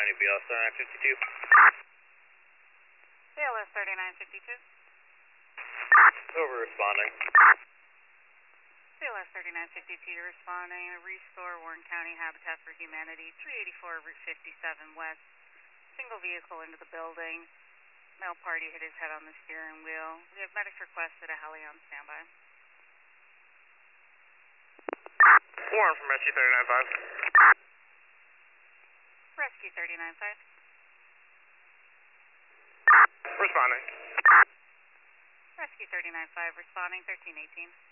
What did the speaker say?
BLS 3952. BLS 3952. Over responding. BLS 3952, you're responding. Restore Warren County Habitat for Humanity, 384 Route 57 West. Single vehicle into the building. Male party hit his head on the steering wheel. We have medics requested a heli on standby. Warren from Rescue 395. Rescue 395. Responding. Rescue 395, responding 1318.